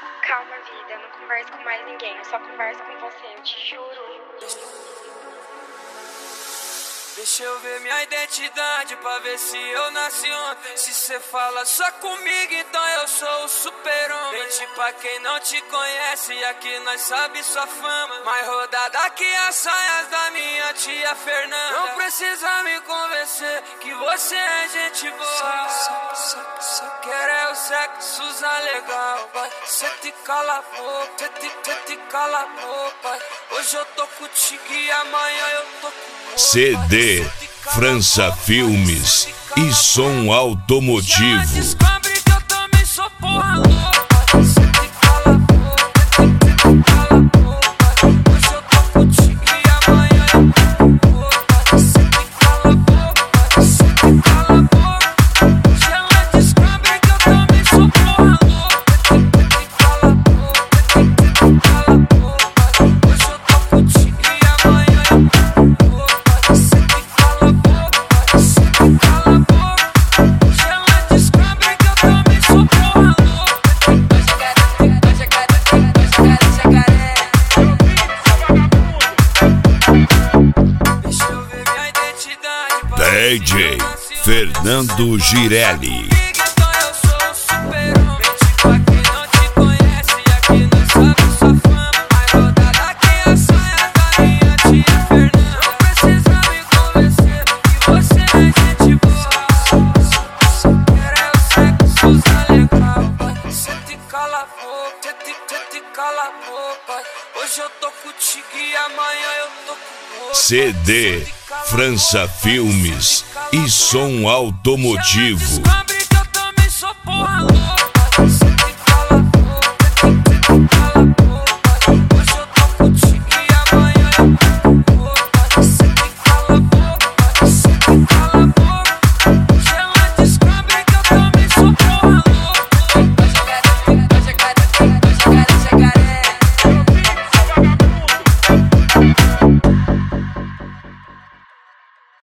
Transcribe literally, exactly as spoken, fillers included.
Calma, vida, eu não converso com mais ninguém, eu só converso com você, eu te juro. Deixa eu ver minha identidade pra ver se eu nasci ontem. Se cê fala só comigo, então eu sou o super-homem. Mente pra quem não te conhece, aqui nós sabe sua fama. Mais rodada que as saias da minha tia Fernanda. Não precisa me convencer que você é gente boa. Só, só, só, só quero é o sexo usar legal, vai. Cê te cala a boca, cê te, cê te cala a boca. Hoje eu tô contigo e amanhã eu tô com C D França Filmes e som automotivo. Descobre que eu também sou porra louca. Cê te cala a boca, cê te cala a boca. Hoje eu tô contigo e amanhã eu tô com outra. Cê te cala a boca, cê te cala a boca. Hoje ela descobre que eu também sou porra louca. Cê te cala a boca, cê te cala a boca. Hoje eu tô contigo e amanhã eu tô com outra. D J Fernando Girelli. Hoje eu tô contigo e amanhã eu tô com outra. C D França Filmes e som automotivo. Descobre que eu também sou porra louca.